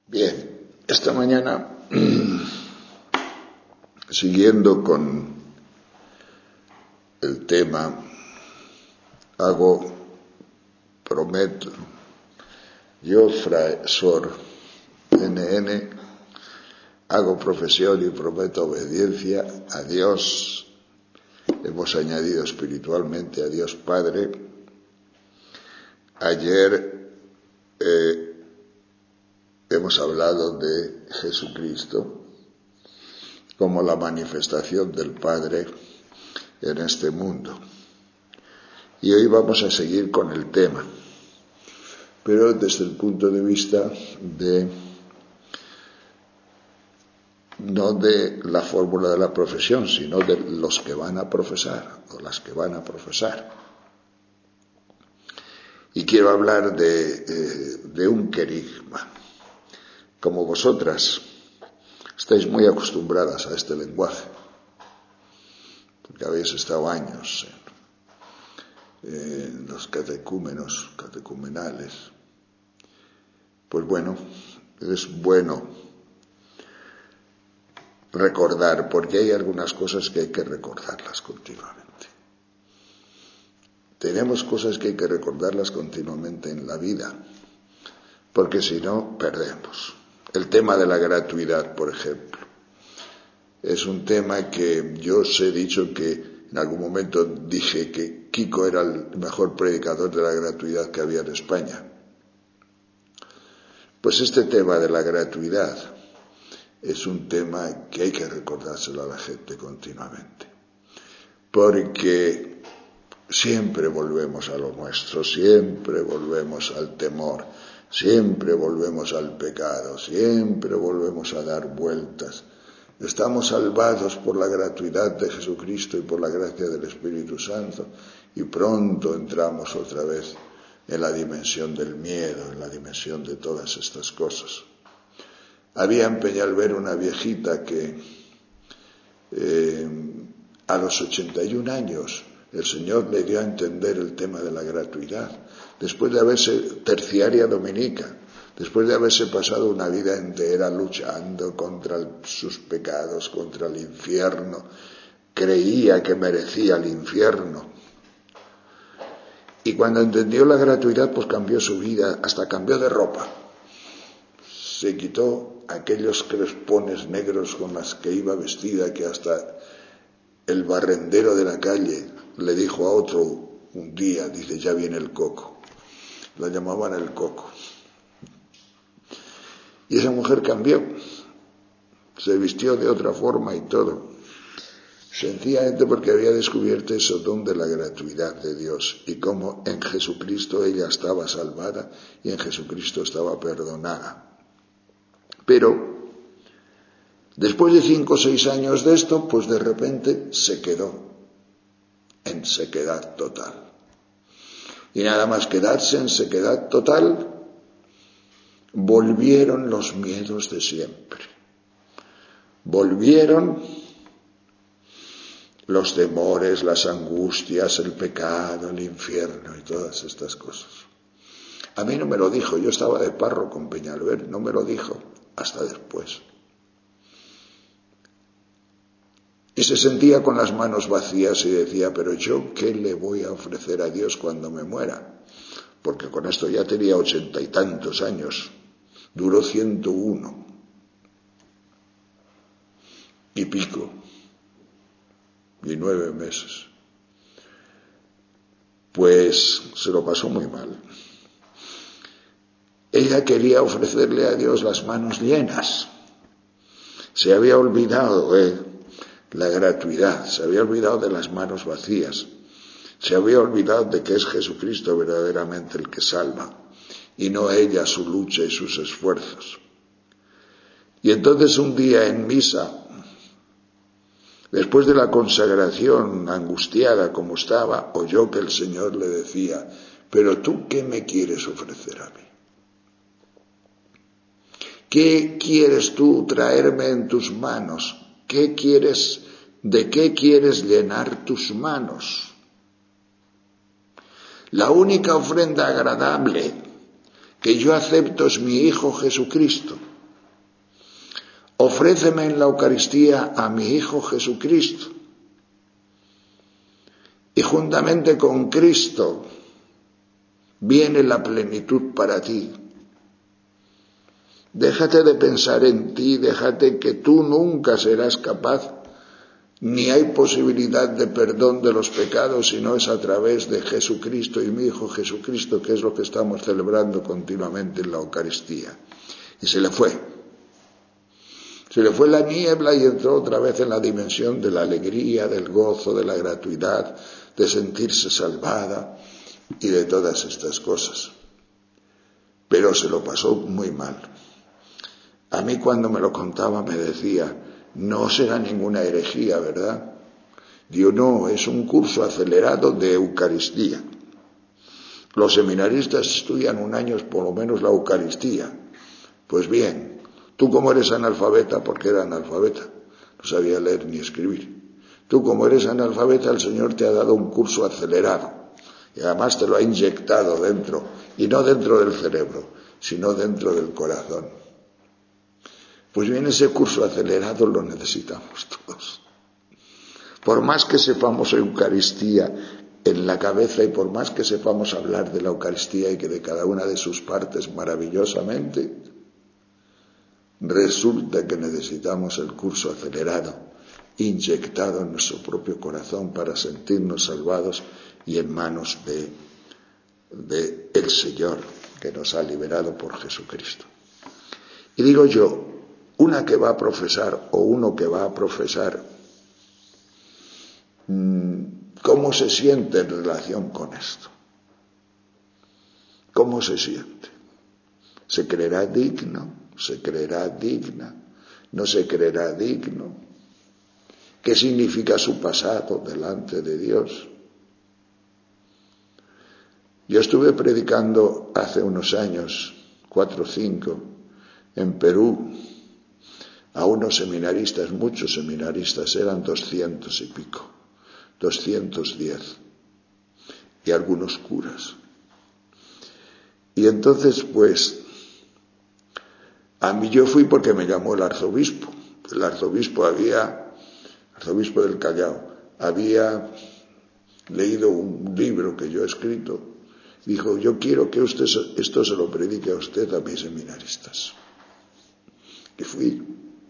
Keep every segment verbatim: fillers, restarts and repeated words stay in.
Bien, esta mañana, siguiendo con el tema, hago, prometo, yo, Fray Sor N N, hago profesión y prometo obediencia a Dios. Hemos añadido espiritualmente a Dios Padre. Ayer eh, hemos hablado de Jesucristo como la manifestación del Padre en este mundo. Y hoy vamos a seguir con el tema, pero desde el punto de vista de no de la fórmula de la profesión, sino de los que van a profesar o las que van a profesar. Y quiero hablar de, eh, de un querigma. Como vosotras estáis muy acostumbradas a este lenguaje, porque habéis estado años en, en los catecúmenos, catecumenales, pues bueno, es bueno recordar, porque hay algunas cosas que hay que recordarlas continuamente. Tenemos cosas que hay que recordarlas continuamente en la vida, porque si no, perdemos. El tema de la gratuidad, por ejemplo, es un tema que yo os he dicho que en algún momento dije que Kiko era el mejor predicador de la gratuidad que había en España. Pues este tema de la gratuidad es un tema que hay que recordárselo a la gente continuamente, porque siempre volvemos a lo nuestro, siempre volvemos al temor, siempre volvemos al pecado, siempre volvemos a dar vueltas. Estamos salvados por la gratuidad de Jesucristo y por la gracia del Espíritu Santo, y pronto entramos otra vez en la dimensión del miedo, en la dimensión de todas estas cosas. Había en Peñalver una viejita que eh, a los ochenta y un años el Señor le dio a entender el tema de la gratuidad, después de haberse, terciaria dominica, después de haberse pasado una vida entera luchando contra el, sus pecados, contra el infierno, creía que merecía el infierno. Y cuando entendió la gratuidad, pues cambió su vida, hasta cambió de ropa. Se quitó aquellos crespones negros con los que iba vestida, que hasta el barrendero de la calle le dijo a otro un día, dice, ya viene el coco. La llamaban el coco. Y esa mujer cambió, se vistió de otra forma y todo, sencillamente porque había descubierto ese don de la gratuidad de Dios y cómo en Jesucristo ella estaba salvada y en Jesucristo estaba perdonada. Pero después de cinco o seis años de esto, pues de repente se quedó en sequedad total. Y nada más quedarse en sequedad total, volvieron los miedos de siempre. Volvieron los temores, las angustias, el pecado, el infierno y todas estas cosas. A mí no me lo dijo, yo estaba de párroco en Peñalver, no me lo dijo hasta después. Y se sentía con las manos vacías y decía, pero yo, ¿qué le voy a ofrecer a Dios cuando me muera? Porque con esto ya tenía ochenta y tantos años, duró ciento uno y pico, y nueve meses. Pues se lo pasó muy mal. Ella quería ofrecerle a Dios las manos llenas. Se había olvidado eh, la gratuidad, se había olvidado de las manos vacías, se había olvidado de que es Jesucristo verdaderamente el que salva, y no ella su lucha y sus esfuerzos. Y entonces un día en misa, después de la consagración, angustiada como estaba, oyó que el Señor le decía, pero tú, ¿qué me quieres ofrecer a mí? ¿Qué quieres tú traerme en tus manos? ¿Qué quieres, de qué quieres llenar tus manos? La única ofrenda agradable que yo acepto es mi Hijo Jesucristo. ofréceme en la Eucaristía a mi Hijo Jesucristo. Y juntamente con Cristo viene la plenitud para ti. Déjate de pensar en ti, déjate que tú nunca serás capaz, ni hay posibilidad de perdón de los pecados si no es a través de Jesucristo y mi Hijo Jesucristo, que es lo que estamos celebrando continuamente en la Eucaristía. Y se le fue. Se le fue la niebla y entró otra vez en la dimensión de la alegría, del gozo, de la gratuidad, de sentirse salvada y de todas estas cosas. Pero se lo pasó muy mal. A mí cuando me lo contaba me decía, no será ninguna herejía, ¿verdad? Digo, no, es un curso acelerado de Eucaristía. Los seminaristas estudian un año por lo menos la Eucaristía. Pues bien, tú como eres analfabeta, porque era analfabeta, no sabía leer ni escribir. Tú como eres analfabeta, el Señor te ha dado un curso acelerado. Y además te lo ha inyectado dentro, y no dentro del cerebro, sino dentro del corazón. Pues bien, ese curso acelerado lo necesitamos todos. Por más que sepamos Eucaristía en la cabeza y por más que sepamos hablar de la Eucaristía y que de cada una de sus partes maravillosamente, resulta que necesitamos el curso acelerado, inyectado en nuestro propio corazón para sentirnos salvados y en manos de, de el Señor que nos ha liberado por Jesucristo. Y digo yo, una que va a profesar o uno que va a profesar, ¿cómo se siente en relación con esto? ¿Cómo se siente? ¿Se creerá digno? ¿Se creerá digna? ¿No se creerá digno? ¿Qué significa su pasado delante de Dios? Yo estuve predicando hace unos años, cuatro o cinco, en Perú, a unos seminaristas, muchos seminaristas, eran doscientos y pico, doscientos diez, y algunos curas. Y entonces, pues, a mí yo fui porque me llamó el arzobispo. El arzobispo había, el arzobispo del Callao, había leído un libro que yo he escrito. Dijo, yo quiero que usted esto se lo predique a usted a mis seminaristas. Y fui.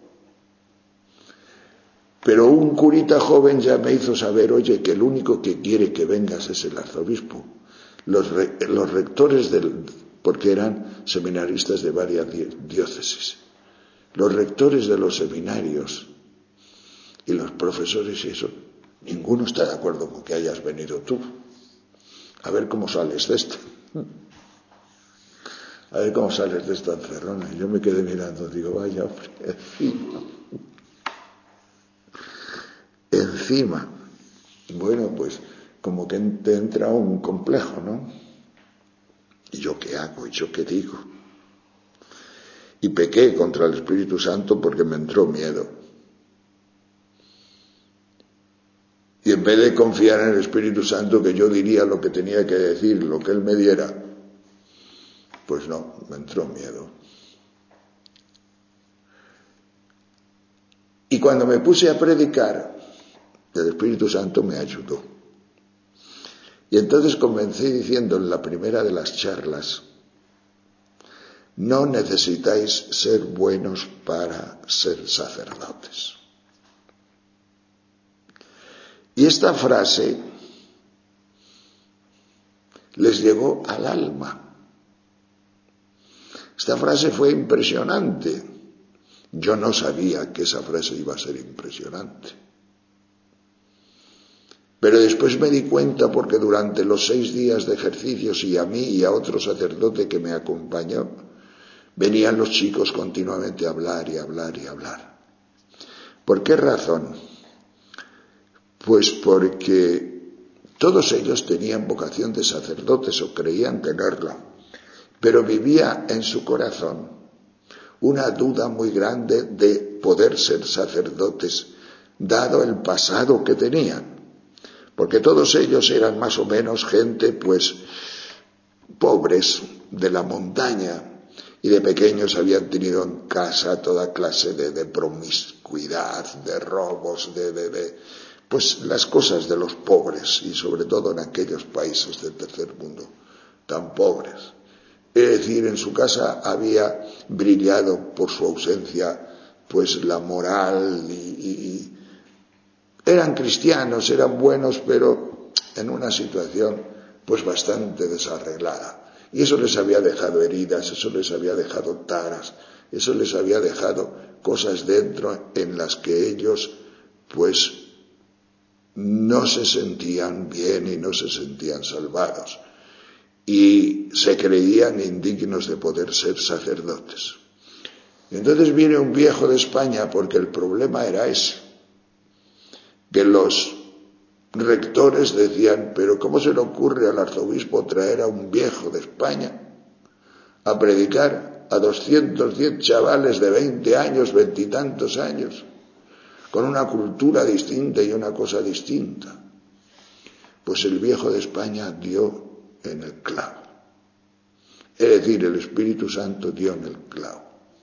Pero un curita joven ya me hizo saber, oye, que el único que quiere que vengas es el arzobispo. Los, re, los rectores del... porque eran seminaristas de varias diócesis. Los rectores de los seminarios y los profesores y eso, ninguno está de acuerdo con que hayas venido tú. A ver cómo sales de esto. A ver cómo sales de esta encerrona. Y yo me quedé mirando, digo, vaya hombre, encima. Encima. Bueno, pues como que te entra un complejo, ¿no? ¿Y yo qué hago? ¿Y yo qué digo? Y pequé contra el Espíritu Santo porque me entró miedo. Y en vez de confiar en el Espíritu Santo que yo diría lo que tenía que decir, lo que Él me diera, pues no, me entró miedo. Y cuando me puse a predicar, el Espíritu Santo me ayudó. Y entonces comencé diciendo en la primera de las charlas, no necesitáis ser buenos para ser sacerdotes. Y esta frase les llegó al alma. Esta frase fue impresionante. Yo no sabía que esa frase iba a ser impresionante. Pero después me di cuenta porque durante los seis días de ejercicios y a mí y a otro sacerdote que me acompañó, venían los chicos continuamente a hablar y hablar y hablar. ¿Por qué razón? Pues porque todos ellos tenían vocación de sacerdotes o creían tenerla, pero vivía en su corazón una duda muy grande de poder ser sacerdotes, dado el pasado que tenían. Porque todos ellos eran más o menos gente, pues, pobres, de la montaña, y de pequeños habían tenido en casa toda clase de, de promiscuidad, de robos, de, de, de, pues las cosas de los pobres, y sobre todo en aquellos países del tercer mundo tan pobres. Es decir, en su casa había brillado por su ausencia pues la moral y, y, y eran cristianos, eran buenos, pero en una situación pues bastante desarreglada. Y eso les había dejado heridas, eso les había dejado taras, eso les había dejado cosas dentro en las que ellos pues no se sentían bien y no se sentían salvados. Y se creían indignos de poder ser sacerdotes. Y entonces viene un viejo de España, porque el problema era ese, que los rectores decían, pero ¿cómo se le ocurre al arzobispo traer a un viejo de España a predicar a doscientos diez chavales de veinte años, veintitantos años, con una cultura distinta y una cosa distinta? Pues el viejo de España dio en el clavo. Es decir, el Espíritu Santo dio en el clavo.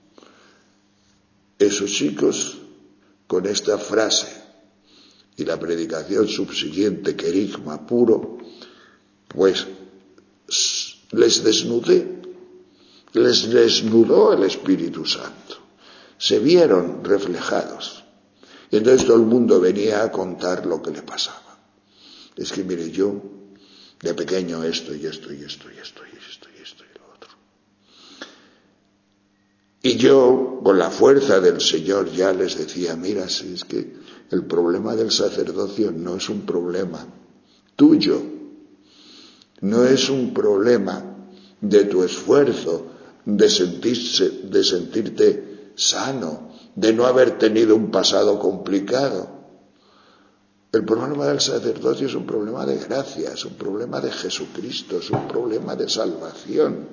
Esos chicos, con esta frase y la predicación subsiguiente, querigma puro, pues les desnudé, les desnudó el Espíritu Santo. Se vieron reflejados. Y entonces todo el mundo venía a contar lo que le pasaba. Es que mire, yo de pequeño esto y esto y esto y esto y esto y esto y lo otro. Y yo, con la fuerza del Señor, ya les decía, mira, si es que el problema del sacerdocio no es un problema tuyo, no es un problema de tu esfuerzo, de sentirse, de sentirte sano, de no haber tenido un pasado complicado. El problema del sacerdocio es un problema de gracia, es un problema de Jesucristo, es un problema de salvación.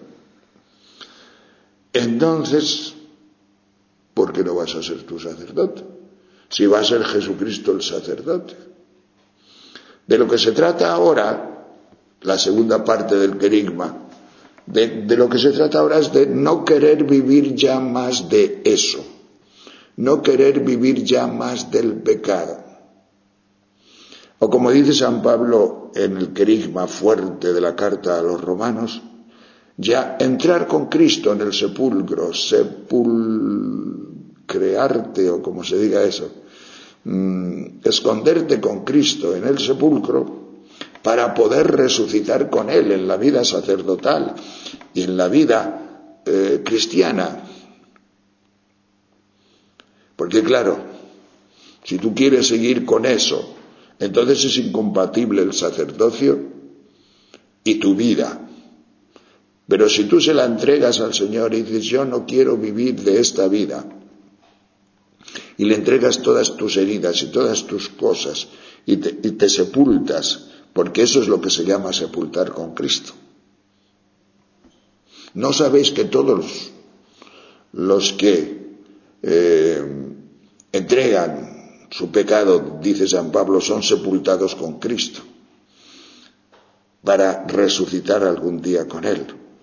Entonces, ¿por qué no vas a ser tu sacerdote? Si va a ser Jesucristo el sacerdote. De lo que se trata ahora, la segunda parte del querigma, de, de lo que se trata ahora es de no querer vivir ya más de eso, no querer vivir ya más del pecado. O como dice San Pablo en el querigma fuerte de la carta a los romanos, ya entrar con Cristo en el sepulcro, sepulcrearte o como se diga eso, mmm, esconderte con Cristo en el sepulcro para poder resucitar con Él en la vida sacerdotal y en la vida eh, cristiana. Porque claro, si tú quieres seguir con eso, entonces es incompatible el sacerdocio y tu vida. Pero si tú se la entregas al Señor y dices, yo no quiero vivir de esta vida, y le entregas todas tus heridas y todas tus cosas, y te, y te sepultas, porque eso es lo que se llama sepultar con Cristo. ¿No sabéis que todos los que eh, entregan su pecado, dice San Pablo, son sepultados con Cristo para resucitar algún día con Él?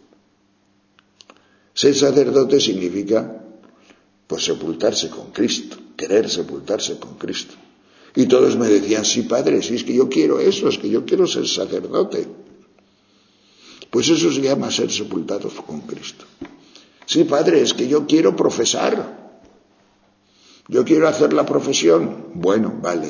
Ser sacerdote significa pues sepultarse con Cristo, querer sepultarse con Cristo. Y todos me decían, sí, padre, si es que yo quiero eso, es que yo quiero ser sacerdote. Pues eso se llama ser sepultados con Cristo. Sí, padre, es que yo quiero profesar. Yo quiero hacer la profesión. Bueno, vale.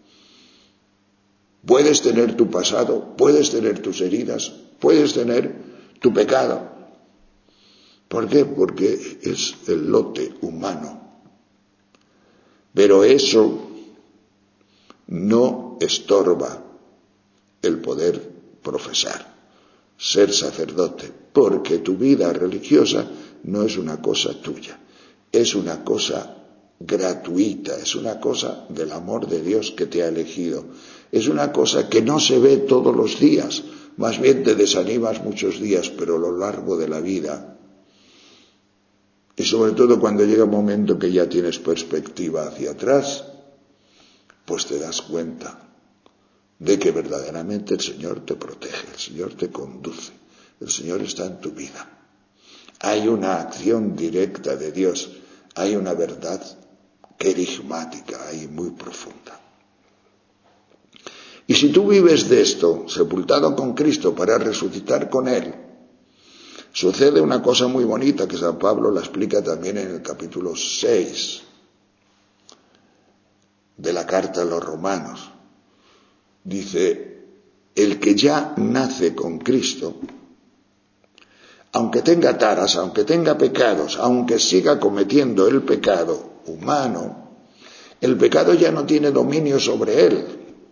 Puedes tener tu pasado, puedes tener tus heridas, puedes tener tu pecado. ¿Por qué? Porque es el lote humano. Pero eso no estorba el poder profesar, ser sacerdote, porque tu vida religiosa no es una cosa tuya, es una cosa gratuita, es una cosa del amor de Dios que te ha elegido, es una cosa que no se ve todos los días, más bien te desanimas muchos días, pero a lo largo de la vida, y sobre todo cuando llega un momento que ya tienes perspectiva hacia atrás, pues te das cuenta de que verdaderamente el Señor te protege, el Señor te conduce, el Señor está en tu vida. Hay una acción directa de Dios, hay una verdad querigmática ahí muy profunda. Y si tú vives de esto, sepultado con Cristo para resucitar con Él, sucede una cosa muy bonita que San Pablo la explica también en el capítulo seis de la carta a los Romanos. Dice, el que ya nace con Cristo, aunque tenga taras, aunque tenga pecados, aunque siga cometiendo el pecado humano, el pecado ya no tiene dominio sobre él.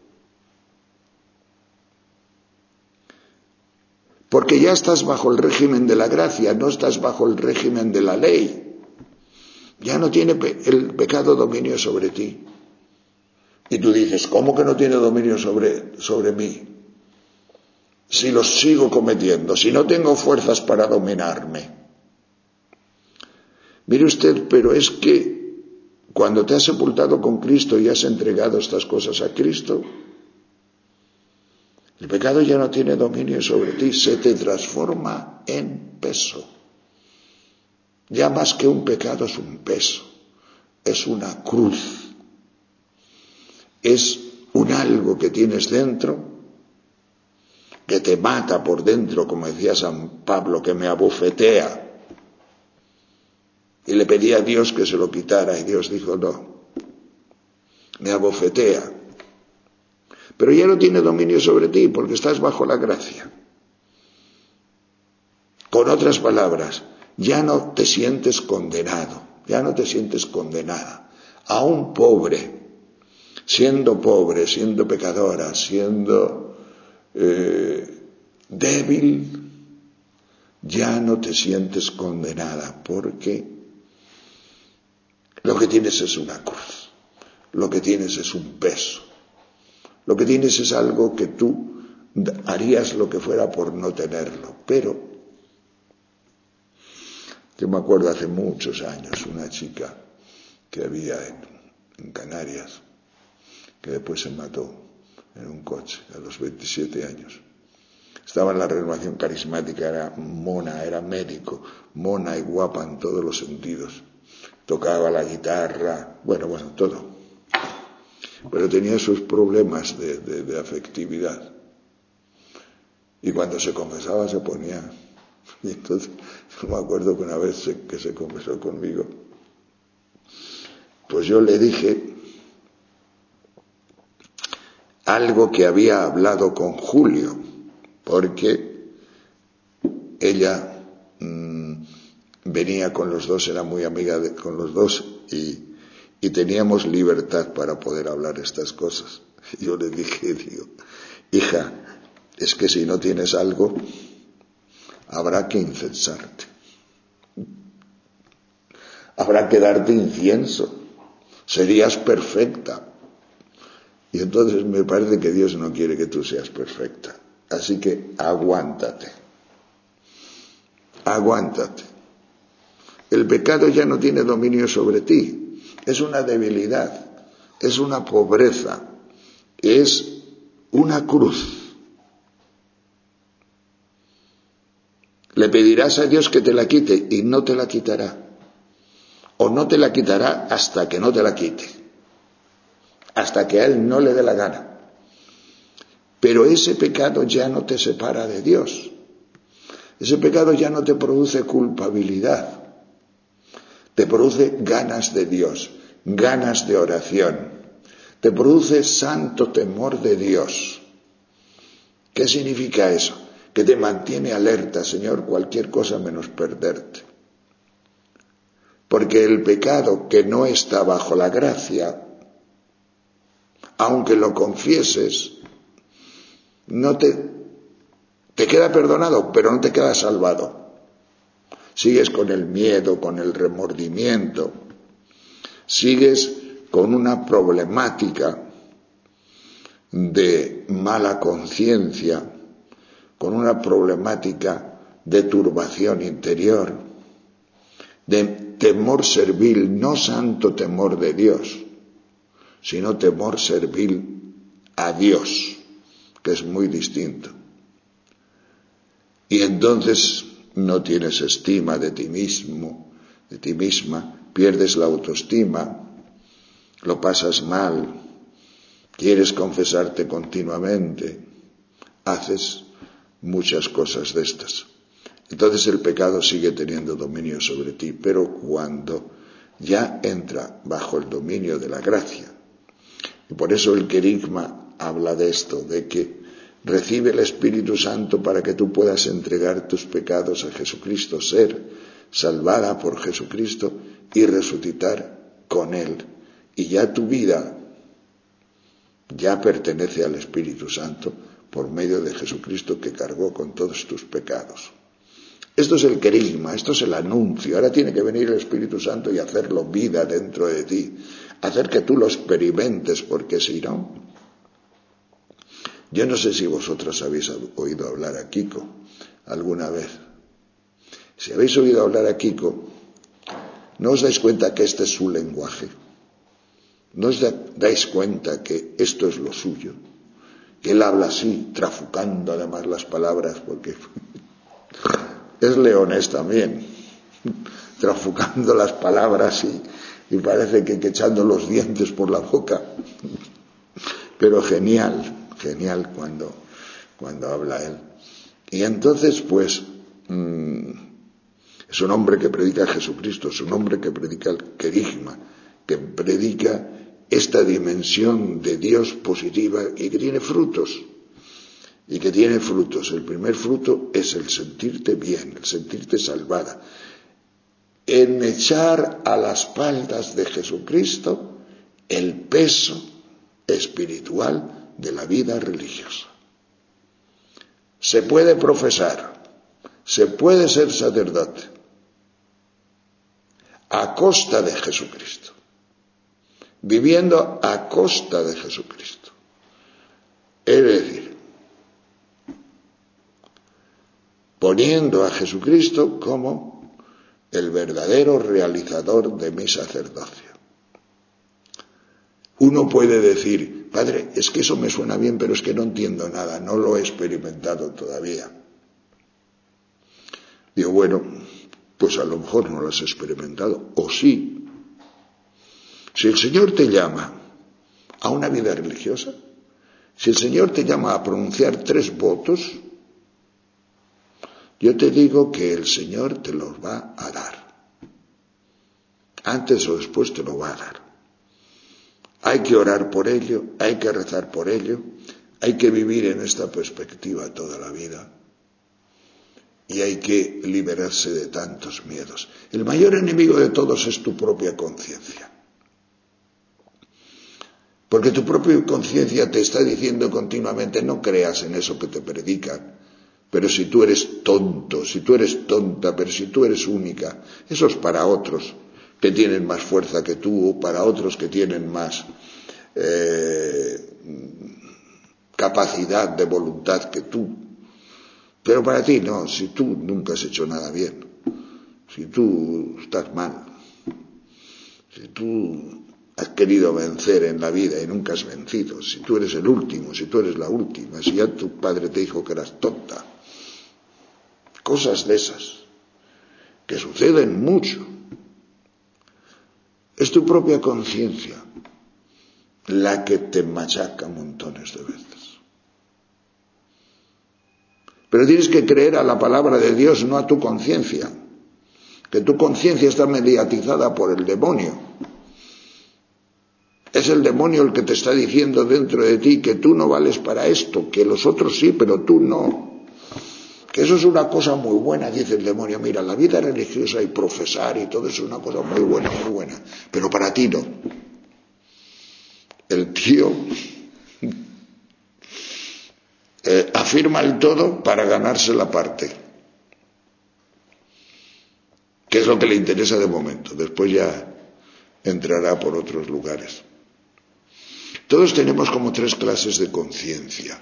Porque ya estás bajo el régimen de la gracia, no estás bajo el régimen de la ley. Ya no tiene el pecado dominio sobre ti. Y tú dices, ¿cómo que no tiene dominio sobre, sobre mí? Si los sigo cometiendo, si no tengo fuerzas para dominarme. Mire usted, pero es que cuando te has sepultado con Cristo y has entregado estas cosas a Cristo, el pecado ya no tiene dominio sobre ti, se te transforma en peso. Ya más que un pecado es un peso, es una cruz, es un algo que tienes dentro, que te mata por dentro, como decía San Pablo, que me abofetea. Y le pedí a Dios que se lo quitara, y Dios dijo, no, me abofetea. Pero ya no tiene dominio sobre ti, porque estás bajo la gracia. Con otras palabras, ya no te sientes condenado, ya no te sientes condenada. A un pobre, siendo pobre, siendo pecadora, siendo Eh, débil, ya no te sientes condenada, porque lo que tienes es una cruz, lo que tienes es un peso, lo que tienes es algo que tú harías lo que fuera por no tenerlo. Pero yo me acuerdo hace muchos años una chica que había en, en Canarias, que después se mató en un coche a los veintisiete años. Estaba en la renovación carismática, era mona, era médico, mona y guapa en todos los sentidos. Tocaba la guitarra, bueno, bueno, todo. Pero tenía sus problemas de, de, de afectividad. Y cuando se confesaba se ponía... Y entonces, yo me acuerdo que una vez se, que se confesó conmigo, pues yo le dije algo que había hablado con Julio, porque ella mmm, venía con los dos, era muy amiga de, con los dos y, y teníamos libertad para poder hablar estas cosas. Y yo le dije, digo, hija, es que si no tienes algo, habrá que incensarte, habrá que darte incienso, serías perfecta. Y entonces me parece que Dios no quiere que tú seas perfecta. Así que aguántate. Aguántate. El pecado ya no tiene dominio sobre ti. Es una debilidad. Es una pobreza. Es una cruz. Le pedirás a Dios que te la quite y no te la quitará. O no te la quitará hasta que no te la quite. Hasta que a Él no le dé la gana. Pero ese pecado ya no te separa de Dios. Ese pecado ya no te produce culpabilidad. Te produce ganas de Dios, ganas de oración. Te produce santo temor de Dios. ¿Qué significa eso? Que te mantiene alerta, Señor, cualquier cosa menos perderte. Porque el pecado que no está bajo la gracia, aunque lo confieses, no te, te queda perdonado, pero no te queda salvado. Sigues con el miedo, con el remordimiento, sigues con una problemática de mala conciencia, con una problemática de turbación interior, de temor servil, no santo temor de Dios, sino temor servil a Dios, que es muy distinto. Y entonces no tienes estima de ti mismo, de ti misma, pierdes la autoestima, lo pasas mal, quieres confesarte continuamente, haces muchas cosas de estas. Entonces el pecado sigue teniendo dominio sobre ti, pero cuando ya entra bajo el dominio de la gracia, y por eso el querigma habla de esto, de que recibe el Espíritu Santo para que tú puedas entregar tus pecados a Jesucristo, ser salvada por Jesucristo y resucitar con Él. Y ya tu vida ya pertenece al Espíritu Santo por medio de Jesucristo que cargó con todos tus pecados. Esto es el querigma, esto es el anuncio. Ahora tiene que venir el Espíritu Santo y hacerlo vida dentro de ti, hacer que tú lo experimentes, porque si no... Yo no sé si vosotros habéis oído hablar a Kiko alguna vez. Si habéis oído hablar a Kiko, ¿no os dais cuenta que este es su lenguaje? ¿No os dais cuenta que esto es lo suyo? Que él habla así, trafucando además las palabras, porque es leonés también, trafucando las palabras y, y parece que, que echando los dientes por la boca. Pero genial. Genial cuando, cuando habla él. Y entonces, pues, mmm, es un hombre que predica a Jesucristo, es un hombre que predica el querigma, que predica esta dimensión de Dios positiva y que tiene frutos. Y que tiene frutos. El primer fruto es el sentirte bien, el sentirte salvada. En echar a las espaldas de Jesucristo el peso espiritual de la vida religiosa. Se puede profesar, se puede ser sacerdote a costa de Jesucristo, viviendo a costa de Jesucristo. Es decir, poniendo a Jesucristo como el verdadero realizador de mi sacerdocio. Uno puede decir, padre, es que eso me suena bien, pero es que no entiendo nada, no lo he experimentado todavía. Digo, bueno, pues a lo mejor no lo has experimentado, o sí. Si el Señor te llama a una vida religiosa, si el Señor te llama a pronunciar tres votos, yo te digo que el Señor te los va a dar. Antes o después te lo va a dar. Hay que orar por ello, hay que rezar por ello, hay que vivir en esta perspectiva toda la vida y hay que liberarse de tantos miedos. El mayor enemigo de todos es tu propia conciencia. Porque tu propia conciencia te está diciendo continuamente, no creas en eso que te predican, pero si tú eres tonto, si tú eres tonta, pero si tú eres única, eso es para otros que tienen más fuerza que tú, o para otros que tienen más eh, capacidad de voluntad que tú. Pero para ti no, si tú nunca has hecho nada bien, si tú estás mal, si tú has querido vencer en la vida y nunca has vencido, si tú eres el último, si tú eres la última, si ya tu padre te dijo que eras tonta, cosas de esas, que suceden mucho. Es tu propia conciencia la que te machaca montones de veces. Pero tienes que creer a la palabra de Dios, no a tu conciencia. Que tu conciencia está mediatizada por el demonio. Es el demonio el que te está diciendo dentro de ti que tú no vales para esto, que los otros sí, pero tú no. Que eso es una cosa muy buena, dice el demonio. Mira, la vida religiosa y profesar y todo eso es una cosa muy buena, muy buena. Pero para ti no. El tío eh, afirma el todo para ganarse la parte. Que es lo que le interesa de momento. Después ya entrará por otros lugares. Todos tenemos como tres clases de conciencia.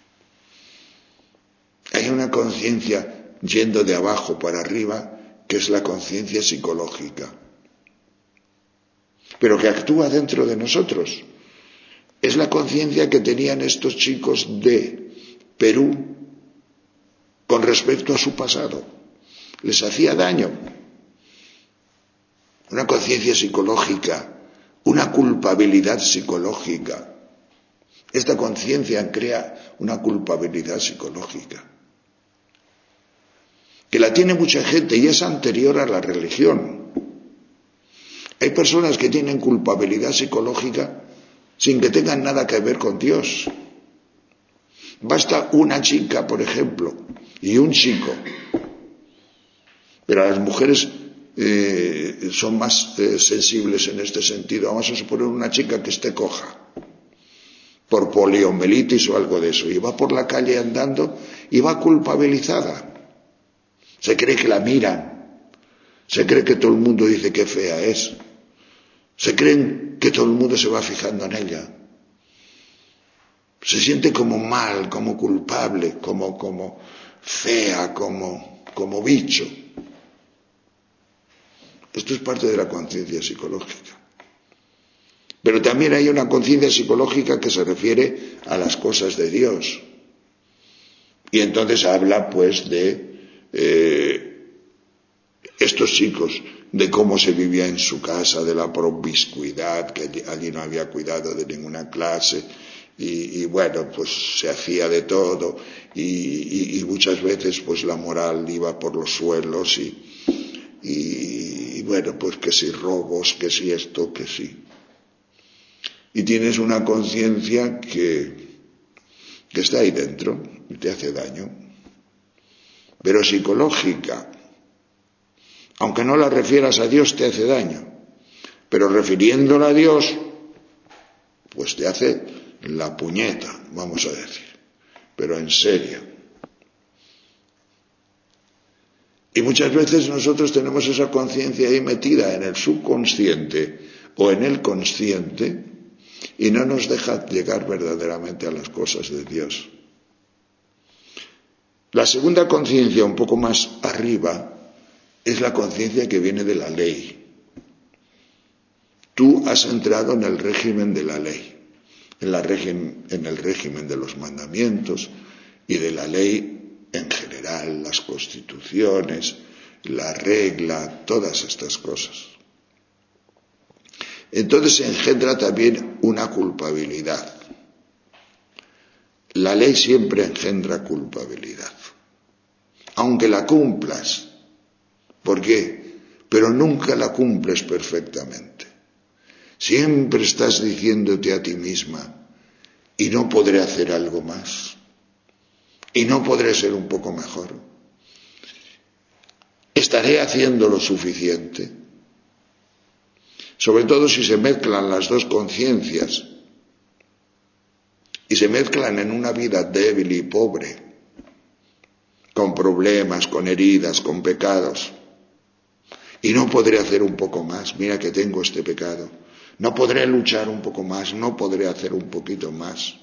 Hay una conciencia yendo de abajo para arriba, que es la conciencia psicológica, pero que actúa dentro de nosotros. Es la conciencia que tenían estos chicos de Perú con respecto a su pasado. les hacía daño. Una conciencia psicológica, una culpabilidad psicológica. Esta conciencia crea una culpabilidad psicológica, que la tiene mucha gente y es anterior a la religión. Hay personas que tienen culpabilidad psicológica sin que tengan nada que ver con Dios. Basta una chica, por ejemplo, y un chico, pero las mujeres eh, son más eh, sensibles en este sentido. Vamos a suponer una chica que esté coja por poliomielitis o algo de eso, y va por la calle andando y va culpabilizada. Se cree que la miran, se cree que todo el mundo dice que fea es, se creen que todo el mundo se va fijando en ella. Se siente como mal, como culpable, como, como fea, como, como bicho. Esto es parte de la conciencia psicológica. Pero también hay una conciencia psicológica que se refiere a las cosas de Dios. Y entonces habla pues de eh, estos chicos, de cómo se vivía en su casa, de la promiscuidad, que allí no había cuidado de ninguna clase. Y, y bueno, pues se hacía de todo y, y, y muchas veces pues la moral iba por los suelos y, y, y bueno, pues que si robos, que si esto, que si. Y tienes una conciencia que, que está ahí dentro y te hace daño, pero psicológica. Aunque no la refieras a Dios, te hace daño, pero refiriéndola a Dios, pues te hace la puñeta, vamos a decir, pero en serio. Y muchas veces nosotros tenemos esa conciencia ahí metida en el subconsciente o en el consciente y no nos deja llegar verdaderamente a las cosas de Dios. La segunda conciencia, un poco más arriba, es la conciencia que viene de la ley. Tú has entrado en el régimen de la ley. En, la régimen, en el régimen de los mandamientos y de la ley en general, las constituciones, la regla, todas estas cosas. Entonces se engendra también una culpabilidad. La ley siempre engendra culpabilidad, aunque la cumplas. ¿Por qué? Pero nunca la cumples perfectamente. Siempre estás diciéndote a ti misma, y no podré hacer algo más, y no podré ser un poco mejor. ¿Estaré haciendo lo suficiente? Sobre todo si se mezclan las dos conciencias, y se mezclan en una vida débil y pobre, con problemas, con heridas, con pecados. Y no podré hacer un poco más, mira que tengo este pecado. No podré luchar un poco más, no podré hacer un poquito más.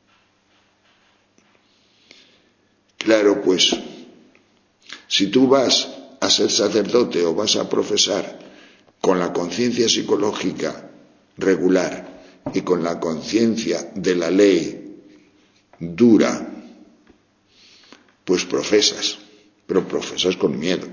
Claro, pues, si tú vas a ser sacerdote o vas a profesar con la conciencia psicológica regular y con la conciencia de la ley dura, pues profesas, pero profesas con miedo,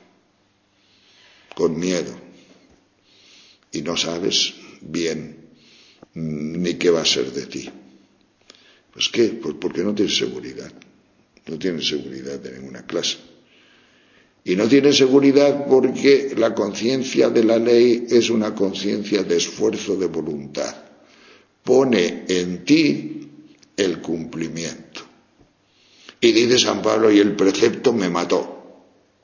con miedo, y no sabes bien ni qué va a ser de ti. Pues ¿qué? Pues porque no tienes seguridad, no tienes seguridad de ninguna clase. Y no tienes seguridad porque la conciencia de la ley es una conciencia de esfuerzo de voluntad. Pone en ti el cumplimiento. Y dice San Pablo, y el precepto me mató.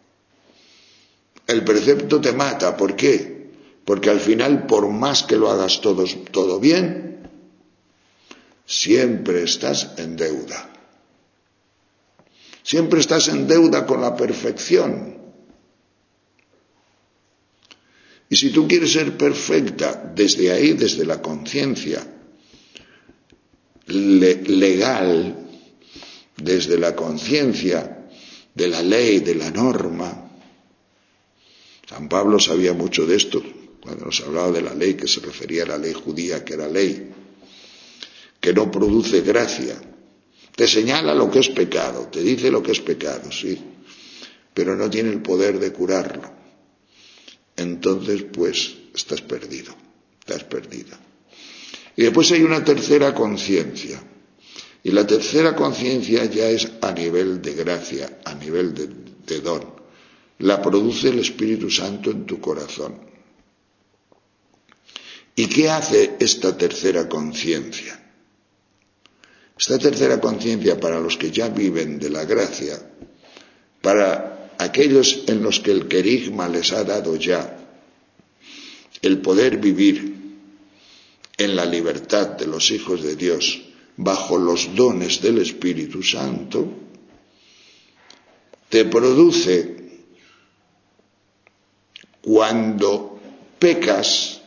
El precepto te mata, ¿por qué? Porque al final, por más que lo hagas todo, todo bien, siempre estás en deuda. Siempre estás en deuda con la perfección. Y si tú quieres ser perfecta desde ahí, desde la conciencia le- legal, desde la conciencia de la ley, de la norma, San Pablo sabía mucho de esto, cuando nos hablaba de la ley, que se refería a la ley judía, que era ley, que no produce gracia. Te señala lo que es pecado, te dice lo que es pecado, sí, pero no tiene el poder de curarlo. Entonces, pues, estás perdido, estás perdida. Y después hay una tercera conciencia. Y la tercera conciencia ya es a nivel de gracia, a nivel de, de don. La produce el Espíritu Santo en tu corazón. ¿Y qué hace esta tercera conciencia? Esta tercera conciencia, para los que ya viven de la gracia, para aquellos en los que el querigma les ha dado ya el poder vivir en la libertad de los hijos de Dios, bajo los dones del Espíritu Santo, te produce, cuando pecas,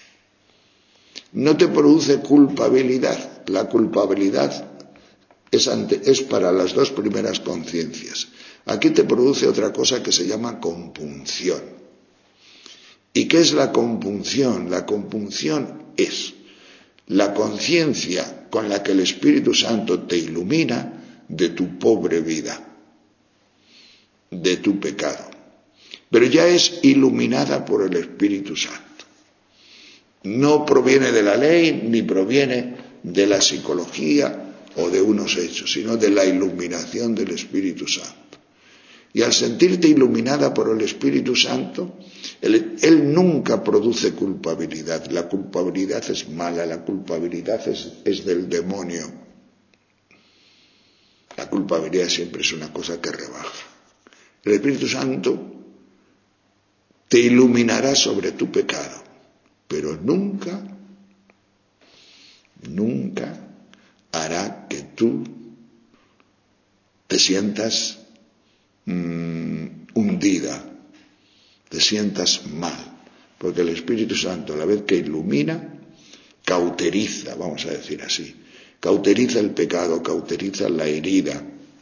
no te produce culpabilidad. La culpabilidad es, ante, es para las dos primeras conciencias. Aquí te produce otra cosa que se llama compunción. ¿Y qué es la compunción? La compunción es la conciencia con la que el Espíritu Santo te ilumina de tu pobre vida, de tu pecado. Pero ya es iluminada por el Espíritu Santo. No proviene de la ley ni proviene de la psicología o de unos hechos, sino de la iluminación del Espíritu Santo. Y al sentirte iluminada por el Espíritu Santo, él, él nunca produce culpabilidad. La culpabilidad es mala, la culpabilidad es, es del demonio. La culpabilidad siempre es una cosa que rebaja. El Espíritu Santo te iluminará sobre tu pecado, pero nunca, nunca hará que tú te sientas mmm, hundida, te sientas mal, porque el Espíritu Santo, a la vez que ilumina, cauteriza, vamos a decir así, cauteriza el pecado, cauteriza la herida,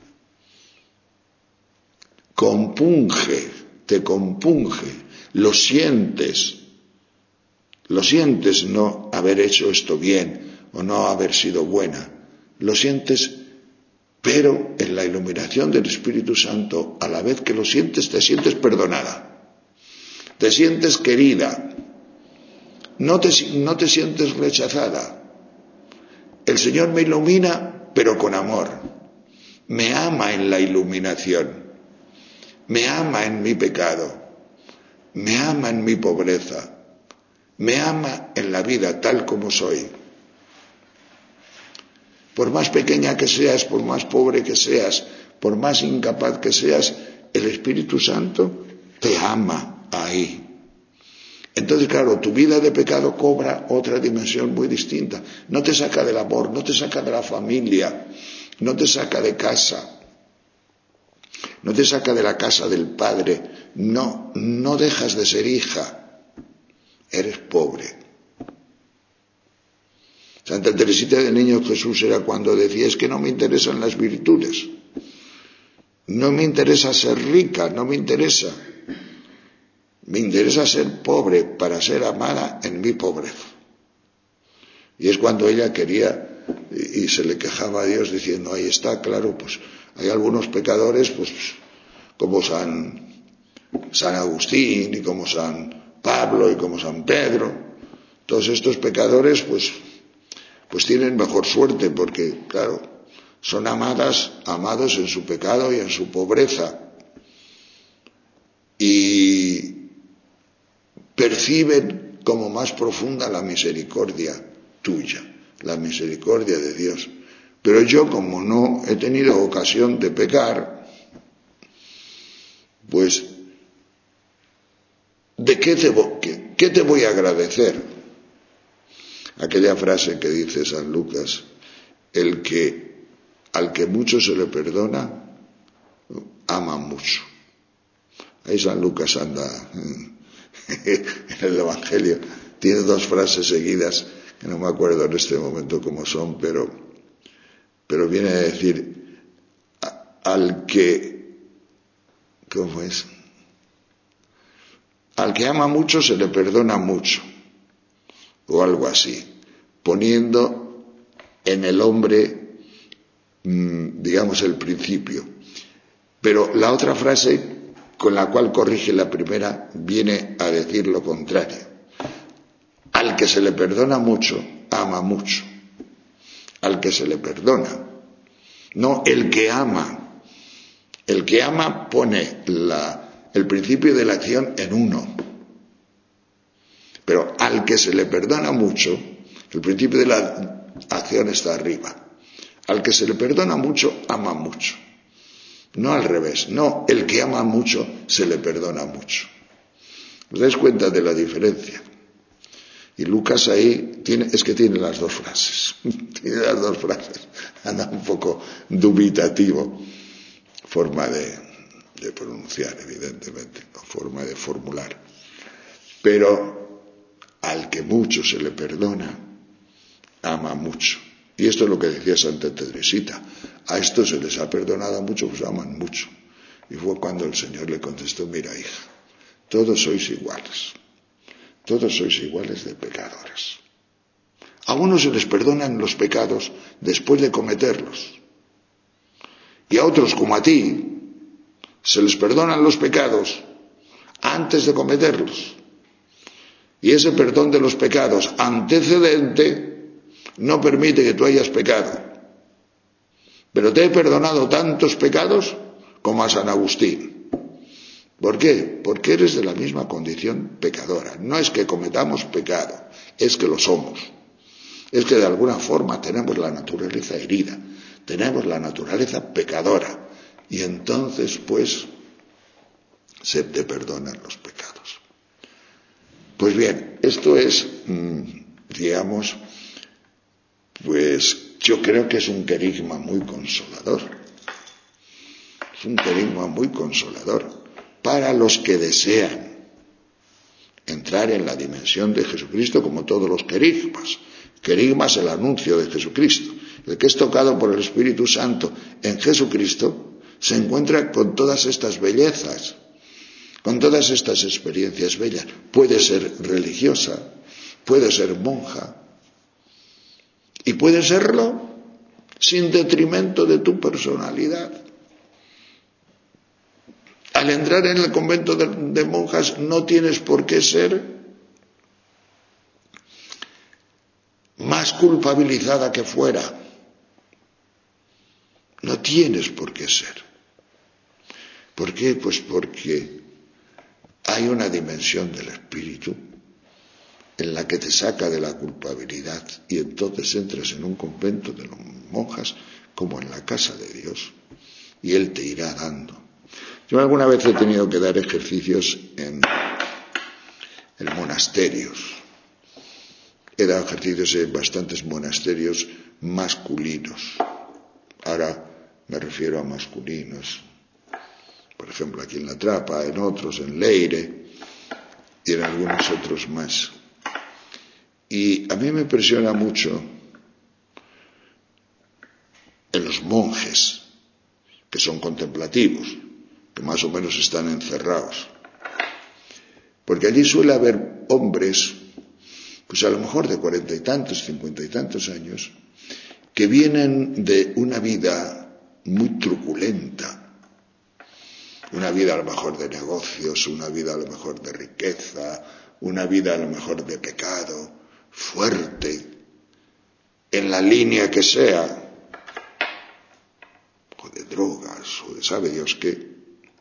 compunge, te compunge, lo sientes, lo sientes no haber hecho esto bien o no haber sido buena, lo sientes, pero en la iluminación del Espíritu Santo, a la vez que lo sientes, te sientes perdonada, te sientes querida, no te, no te sientes rechazada. El Señor me ilumina, pero con amor, me ama en la iluminación, me ama en mi pecado, me ama en mi pobreza, me ama en la vida tal como soy. Por más pequeña que seas, por más pobre que seas, por más incapaz que seas, el Espíritu Santo te ama ahí. Entonces, claro, tu vida de pecado cobra otra dimensión muy distinta. No te saca del amor, no te saca de la familia, no te saca de casa, no te saca de la casa del padre, no, no dejas de ser hija, eres pobre. Santa Teresita de Niño Jesús era cuando decía, es que no me interesan las virtudes, no me interesa ser rica, no me interesa, me interesa ser pobre para ser amada en mi pobreza. Y es cuando ella quería y se le quejaba a Dios diciendo, ahí está, claro, pues hay algunos pecadores, pues como San, San Agustín y como San Pablo y como San Pedro, todos estos pecadores, pues pues tienen mejor suerte porque, claro, son amadas, amados en su pecado y en su pobreza y perciben como más profunda la misericordia tuya, la misericordia de Dios. Pero yo, como no he tenido ocasión de pecar, pues, ¿de qué te, qué, qué te voy a agradecer? Aquella frase que dice San Lucas, el que al que mucho se le perdona, ama mucho. Ahí San Lucas anda en el Evangelio, tiene dos frases seguidas, que no me acuerdo en este momento cómo son, pero, pero viene a decir, a, al que, ¿cómo es? Al que ama mucho se le perdona mucho. O algo así, poniendo en el hombre, digamos, el principio. Pero la otra frase con la cual corrige la primera, viene a decir lo contrario. Al que se le perdona mucho, ama mucho. Al que se le perdona. No el que ama. El que ama pone la, el principio de la acción en uno. Pero al que se le perdona mucho, el principio de la acción está arriba. Al que se le perdona mucho, ama mucho. No al revés, no, el que ama mucho se le perdona mucho. ¿Os dais cuenta de la diferencia? Y Lucas ahí tiene, es que tiene las dos frases, tiene las dos frases, anda un poco dubitativo, forma de, de pronunciar, evidentemente, no forma de formular. Pero al que mucho se le perdona, ama mucho. Y esto es lo que decía Santa Teresita. A estos se les ha perdonado mucho, pues aman mucho. Y fue cuando el Señor le contestó, mira hija, todos sois iguales. Todos sois iguales de pecadores. A unos se les perdonan los pecados después de cometerlos. Y a otros, como a ti, se les perdonan los pecados antes de cometerlos. Y ese perdón de los pecados antecedente no permite que tú hayas pecado. Pero te he perdonado tantos pecados como a San Agustín. ¿Por qué? Porque eres de la misma condición pecadora. No es que cometamos pecado, es que lo somos. Es que de alguna forma tenemos la naturaleza herida, tenemos la naturaleza pecadora. Y entonces, pues, se te perdonan los pecados. Pues bien, esto es, digamos, pues yo creo que es un querigma muy consolador. Es un querigma muy consolador para los que desean entrar en la dimensión de Jesucristo, como todos los querigmas. Querigma es el anuncio de Jesucristo. El que es tocado por el Espíritu Santo en Jesucristo se encuentra con todas estas bellezas, con todas estas experiencias bellas. Puede ser religiosa, puede ser monja, y puede serlo sin detrimento de tu personalidad. Al entrar en el convento de, de monjas no tienes por qué ser más culpabilizada que fuera. No tienes por qué ser. ¿Por qué? Pues porque hay una dimensión del espíritu en la que te saca de la culpabilidad y entonces entras en un convento de monjas como en la casa de Dios y Él te irá dando. Yo alguna vez he tenido que dar ejercicios en, en monasterios. He dado ejercicios en bastantes monasterios masculinos. Ahora me refiero a masculinos. Por ejemplo, aquí en La Trapa, en otros, en Leire y en algunos otros más. Y a mí me impresiona mucho en los monjes, que son contemplativos, que más o menos están encerrados. Porque allí suele haber hombres, pues a lo mejor de cuarenta y tantos, cincuenta y tantos años, que vienen de una vida muy truculenta, una vida a lo mejor de negocios, una vida a lo mejor de riqueza, una vida a lo mejor de pecado, fuerte, en la línea que sea, o de drogas, o de sabe Dios qué,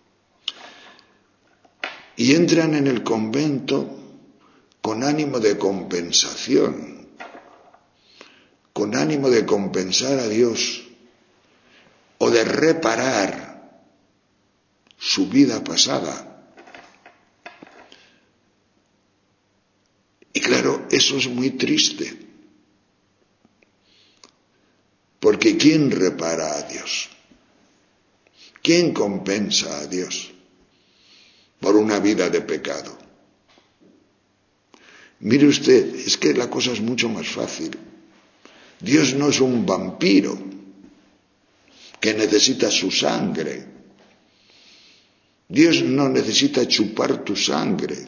y entran en el convento con ánimo de compensación, con ánimo de compensar a Dios, o de reparar su vida pasada. Y claro, eso es muy triste. Porque ¿quién repara a Dios? ¿Quién compensa a Dios por una vida de pecado? Mire usted, es que la cosa es mucho más fácil. Dios no es un vampiro que necesita su sangre. Dios no necesita chupar tu sangre.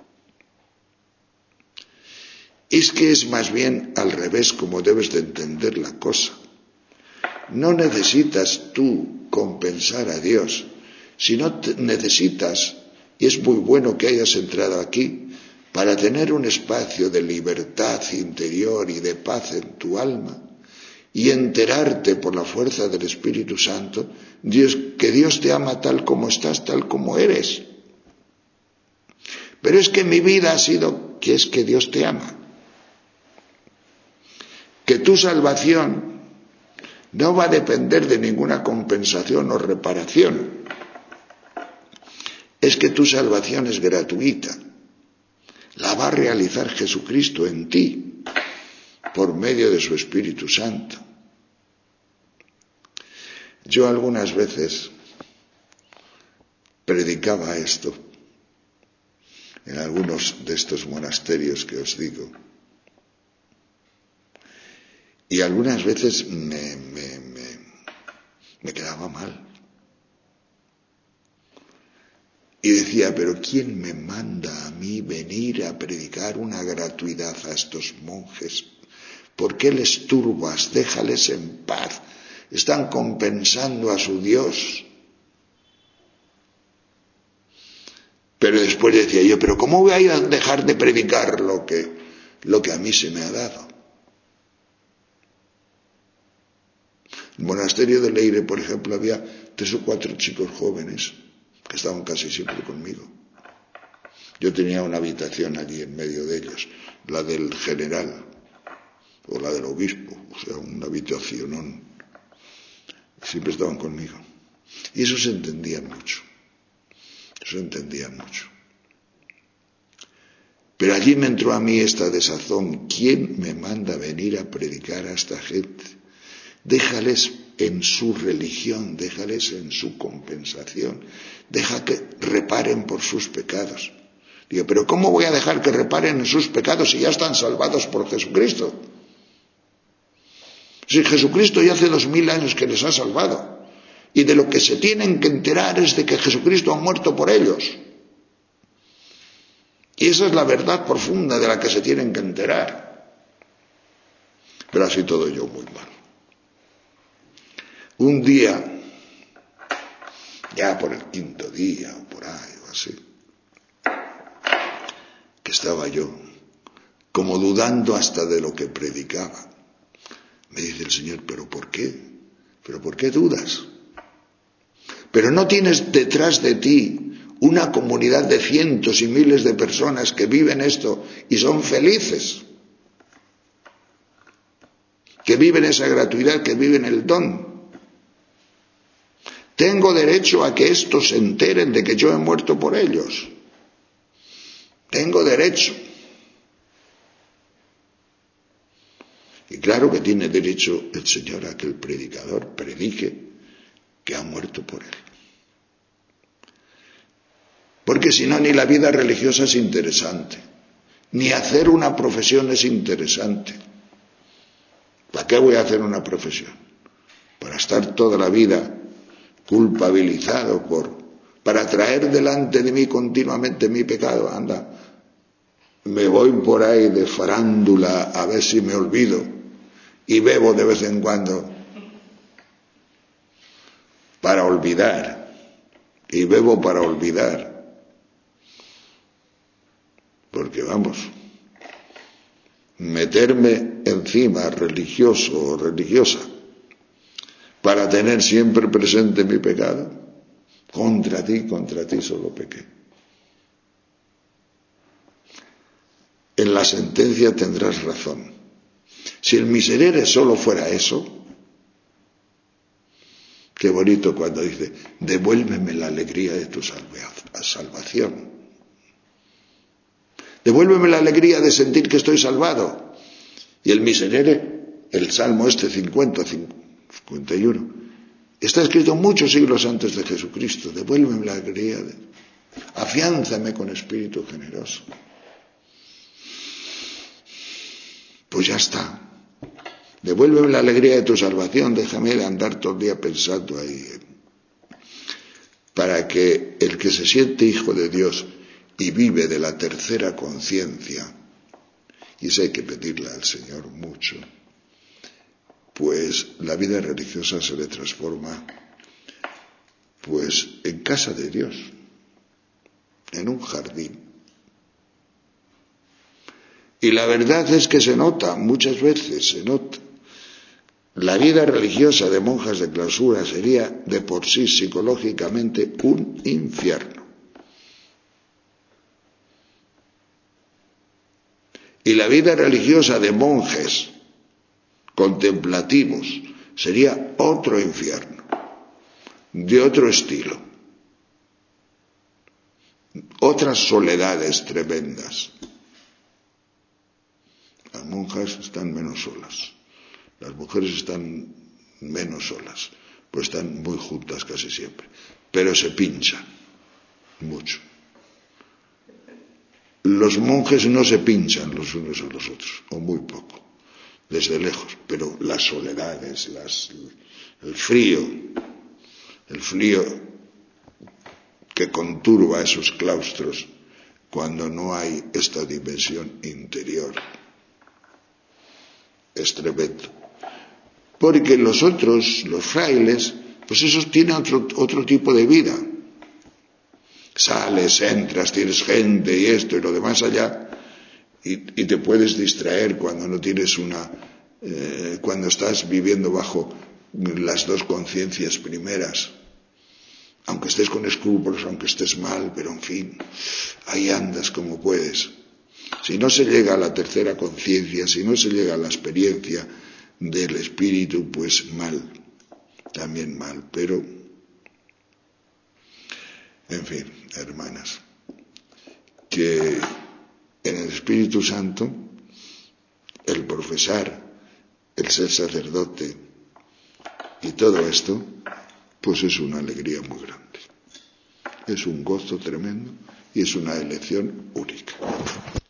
Es que es más bien al revés como debes de entender la cosa. No necesitas tú compensar a Dios, Si no te necesitas, y es muy bueno que hayas entrado aquí, para tener un espacio de libertad interior y de paz en tu alma, y enterarte por la fuerza del Espíritu Santo, Dios, que Dios te ama tal como estás, tal como eres. Pero es que mi vida ha sido que es que Dios te ama. Que tu salvación no va a depender de ninguna compensación o reparación. Es que tu salvación es gratuita. La va a realizar Jesucristo en ti por medio de su Espíritu Santo. Yo algunas veces predicaba esto en algunos de estos monasterios que os digo. Y algunas veces me, me, me, me quedaba mal. Y decía, pero ¿quién me manda a mí venir a predicar una gratuidad a estos monjes? ¿Por qué les turbas? Déjales en paz. Están compensando a su Dios. Pero después decía yo, pero ¿cómo voy a dejar de predicar lo que, lo que a mí se me ha dado? En el monasterio de Leire, por ejemplo, había tres o cuatro chicos jóvenes que estaban casi siempre conmigo. Yo tenía una habitación allí en medio de ellos, la del general o la del obispo, o sea, una habitacionón. Siempre estaban conmigo. Y eso se entendían mucho. Eso entendían mucho. Pero allí me entró a mí esta desazón. ¿Quién me manda a venir a predicar a esta gente? Déjales en su religión, déjales en su compensación, deja que reparen por sus pecados. Digo, pero ¿cómo voy a dejar que reparen en sus pecados si ya están salvados por Jesucristo? Si Jesucristo ya hace dos mil años que les ha salvado, y de lo que se tienen que enterar es de que Jesucristo ha muerto por ellos. Y esa es la verdad profunda de la que se tienen que enterar. Pero así todo yo muy mal. Un día, ya por el quinto día o por ahí o así, que estaba yo como dudando hasta de lo que predicaba, me dice el Señor, ¿pero por qué? ¿Pero por qué dudas? Pero no tienes detrás de ti una comunidad de cientos y miles de personas que viven esto y son felices, que viven esa gratuidad, que viven el don. Tengo derecho a que estos se enteren de que yo he muerto por ellos. Tengo derecho. Y claro que tiene derecho el Señor a que el predicador predique que ha muerto por él. Porque si no, ni la vida religiosa es interesante, ni hacer una profesión es interesante. ¿Para qué voy a hacer una profesión? Para estar toda la vida culpabilizado por, para traer delante de mí continuamente mi pecado. Anda, me voy por ahí de farándula a ver si me olvido y bebo de vez en cuando para olvidar, y bebo para olvidar. Porque vamos, meterme encima religioso o religiosa para tener siempre presente mi pecado, contra ti, contra ti solo pequé. En la sentencia tendrás razón. Si el miserere solo fuera eso, qué bonito cuando dice, devuélveme la alegría de tu salvación. Devuélveme la alegría de sentir que estoy salvado. Y el miserere, el Salmo este cincuenta, cincuenta y uno, está escrito muchos siglos antes de Jesucristo. Devuélveme la alegría, de... afiánzame con espíritu generoso. Pues ya está. Devuélveme la alegría de tu salvación, déjame de andar todo el día pensando ahí. Para que el que se siente hijo de Dios y vive de la tercera conciencia, y eso hay que pedirle al Señor mucho, pues la vida religiosa se le transforma Pues en casa de Dios, en un jardín. Y la verdad es que se nota, muchas veces se nota. La vida religiosa de monjas de clausura sería de por sí psicológicamente un infierno. Y la vida religiosa de monjes contemplativos sería otro infierno, de otro estilo. Otras soledades tremendas. Las monjas están menos solas. Las mujeres están menos solas, pues están muy juntas casi siempre, pero se pinchan mucho. Los monjes no se pinchan los unos a los otros, o muy poco, desde lejos, pero las soledades, las, el frío, el frío que conturba esos claustros cuando no hay esta dimensión interior, es tremendo. Porque los otros, los frailes, pues esos tienen otro, otro tipo de vida. Sales, entras, tienes gente y esto y lo demás allá, y, y te puedes distraer cuando no tienes una, eh, cuando estás viviendo bajo las dos conciencias primeras, aunque estés con escrúpulos, aunque estés mal, pero en fin, ahí andas como puedes. Si no se llega a la tercera conciencia, si no se llega a la experiencia del espíritu, pues mal, también mal, pero, en fin, hermanas, que en el Espíritu Santo, el profesar, el ser sacerdote y todo esto, pues es una alegría muy grande, es un gozo tremendo y es una elección única.